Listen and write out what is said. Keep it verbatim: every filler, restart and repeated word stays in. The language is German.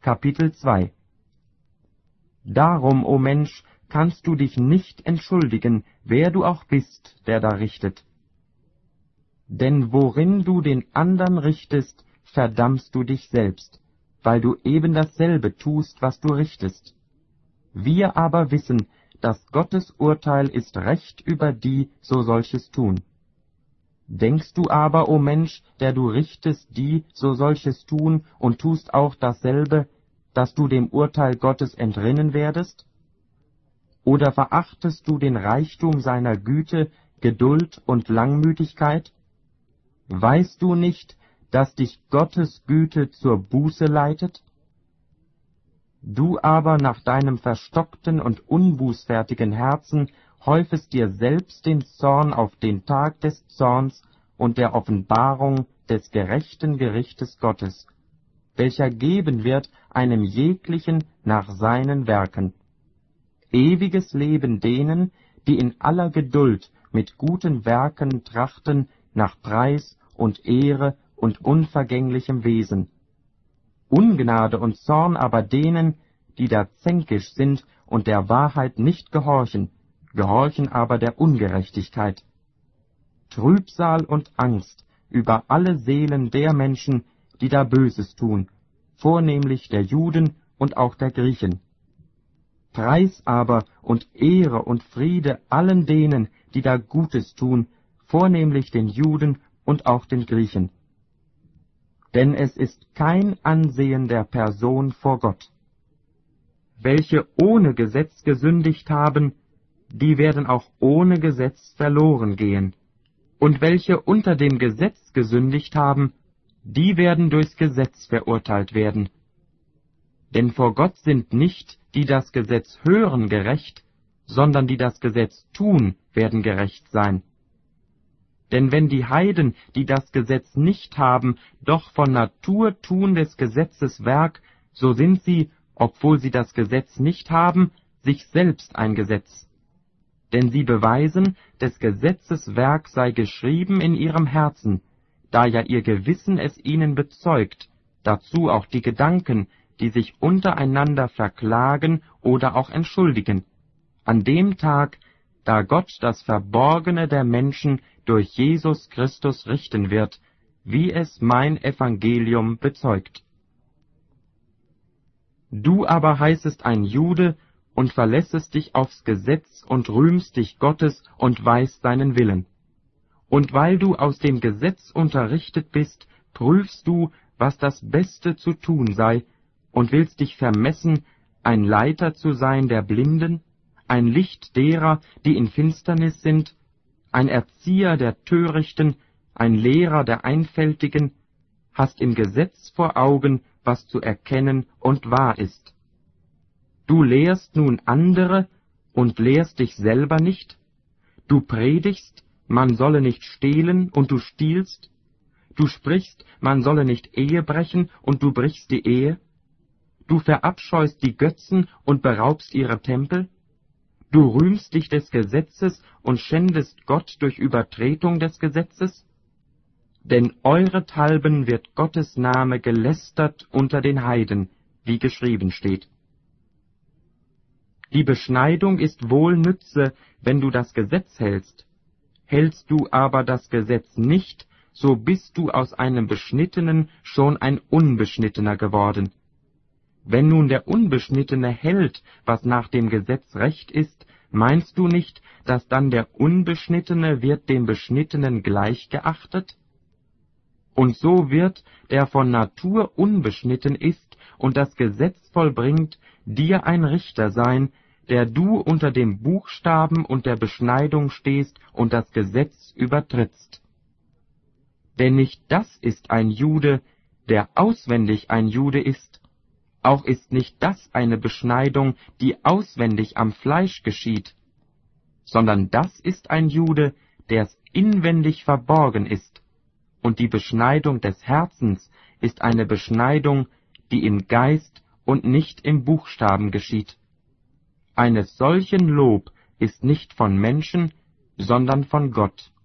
Kapitel zwei. Darum, o Mensch, kannst du dich nicht entschuldigen, wer du auch bist, der da richtet. Denn worin du den andern richtest, verdammst du dich selbst, weil du eben dasselbe tust, was du richtest. Wir aber wissen, dass Gottes Urteil ist Recht über die, so solches tun. Denkst du aber, o Mensch, der du richtest, die, so solches tun, und tust auch dasselbe, dass du dem Urteil Gottes entrinnen werdest? Oder verachtest du den Reichtum seiner Güte, Geduld und Langmütigkeit? Weißt du nicht, dass dich Gottes Güte zur Buße leitet? Du aber nach deinem verstockten und unbußfertigen Herzen häufest dir selbst den Zorn auf den Tag des Zorns und der Offenbarung des gerechten Gerichtes Gottes, welcher geben wird einem jeglichen nach seinen Werken. Ewiges Leben denen, die in aller Geduld mit guten Werken trachten nach Preis und Ehre und unvergänglichem Wesen. Ungnade und Zorn aber denen, die da zänkisch sind und der Wahrheit nicht gehorchen, gehorchen aber der Ungerechtigkeit. Trübsal und Angst über alle Seelen der Menschen, die da Böses tun, vornehmlich der Juden und auch der Griechen. Preis aber und Ehre und Friede allen denen, die da Gutes tun, vornehmlich den Juden und auch den Griechen. Denn es ist kein Ansehen der Person vor Gott. Welche ohne Gesetz gesündigt haben, die werden auch ohne Gesetz verloren gehen. Und welche unter dem Gesetz gesündigt haben, die werden durchs Gesetz verurteilt werden. Denn vor Gott sind nicht, die das Gesetz hören, gerecht, sondern die das Gesetz tun, werden gerecht sein. Denn wenn die Heiden, die das Gesetz nicht haben, doch von Natur tun des Gesetzes Werk, so sind sie, obwohl sie das Gesetz nicht haben, sich selbst ein Gesetz. Denn sie beweisen, des Gesetzes Werk sei geschrieben in ihrem Herzen, da ja ihr Gewissen es ihnen bezeugt, dazu auch die Gedanken, die sich untereinander verklagen oder auch entschuldigen, an dem Tag, da Gott das Verborgene der Menschen durch Jesus Christus richten wird, wie es mein Evangelium bezeugt. Du aber heißest ein Jude und verlässest dich aufs Gesetz und rühmst dich Gottes und weißt seinen Willen. Und weil du aus dem Gesetz unterrichtet bist, prüfst du, was das Beste zu tun sei, und willst dich vermessen, ein Leiter zu sein der Blinden, ein Licht derer, die in Finsternis sind, ein Erzieher der Törichten, ein Lehrer der Einfältigen, hast im Gesetz vor Augen, was zu erkennen und wahr ist. Du lehrst nun andere und lehrst dich selber nicht? Du predigst, man solle nicht stehlen, und du stiehlst? Du sprichst, man solle nicht Ehe brechen, und du brichst die Ehe? Du verabscheust die Götzen und beraubst ihre Tempel? Du rühmst dich des Gesetzes und schändest Gott durch Übertretung des Gesetzes? Denn eurethalben wird Gottes Name gelästert unter den Heiden, wie geschrieben steht. Die Beschneidung ist wohl Nütze, wenn du das Gesetz hältst. Hältst du aber das Gesetz nicht, so bist du aus einem Beschnittenen schon ein Unbeschnittener geworden. Wenn nun der Unbeschnittene hält, was nach dem Gesetz recht ist, meinst du nicht, dass dann der Unbeschnittene wird dem Beschnittenen gleich geachtet? Und so wird, der von Natur unbeschnitten ist und das Gesetz vollbringt, dir ein Richter sein, der du unter dem Buchstaben und der Beschneidung stehst und das Gesetz übertrittst. Denn nicht das ist ein Jude, der auswendig ein Jude ist, auch ist nicht das eine Beschneidung, die auswendig am Fleisch geschieht, sondern das ist ein Jude, der's inwendig verborgen ist, und die Beschneidung des Herzens ist eine Beschneidung, die im Geist und nicht im Buchstaben geschieht. Eines solchen Lob ist nicht von Menschen, sondern von Gott.